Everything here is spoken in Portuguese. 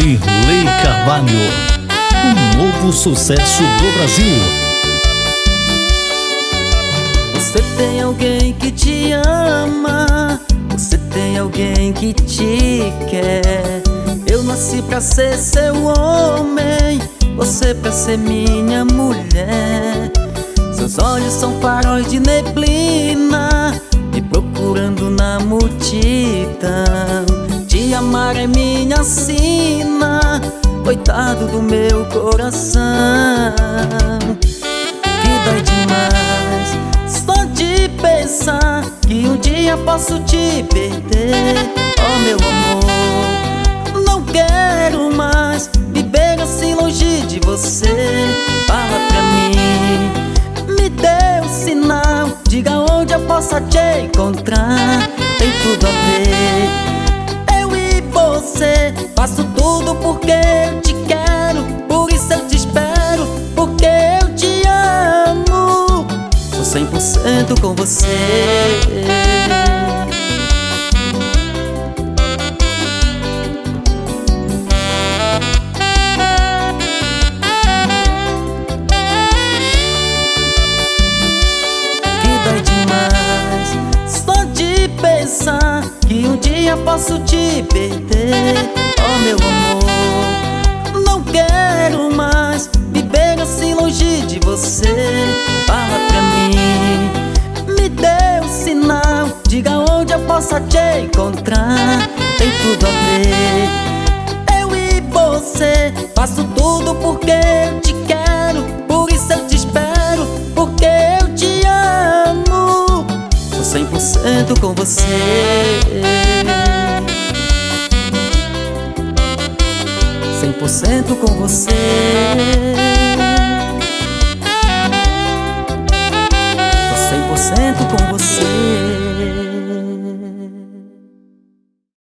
Cirlei Carvalho, um novo sucesso do Brasil. Você tem alguém que te ama, você tem alguém que te quer. Eu nasci pra ser seu homem, você pra ser minha mulher. Seus olhos são faróis de neblina, me procurando na multidão. Te amar é minha sina, coitado do meu coração. Que dói demais só de pensar que um dia posso te perder. Oh meu amor, não quero mais viver assim longe de você. Fala pra mim, me dê um sinal, diga onde eu possa te encontrar. Tem tudo a ver, você, faço tudo porque eu te quero, por isso eu te espero, porque eu te amo. Sou 100% com você. Que dói demais só de pensar que um dia posso te perder. Oh meu amor, não quero mais viver assim longe de você. Fala pra mim, me dê um sinal, diga onde eu possa te encontrar. Tem tudo a ver, eu e você, faço tudo porque eu te quero, por isso eu te espero, porque eu te amo. Sou 100% com você. 100% com você. Tô 100% com você.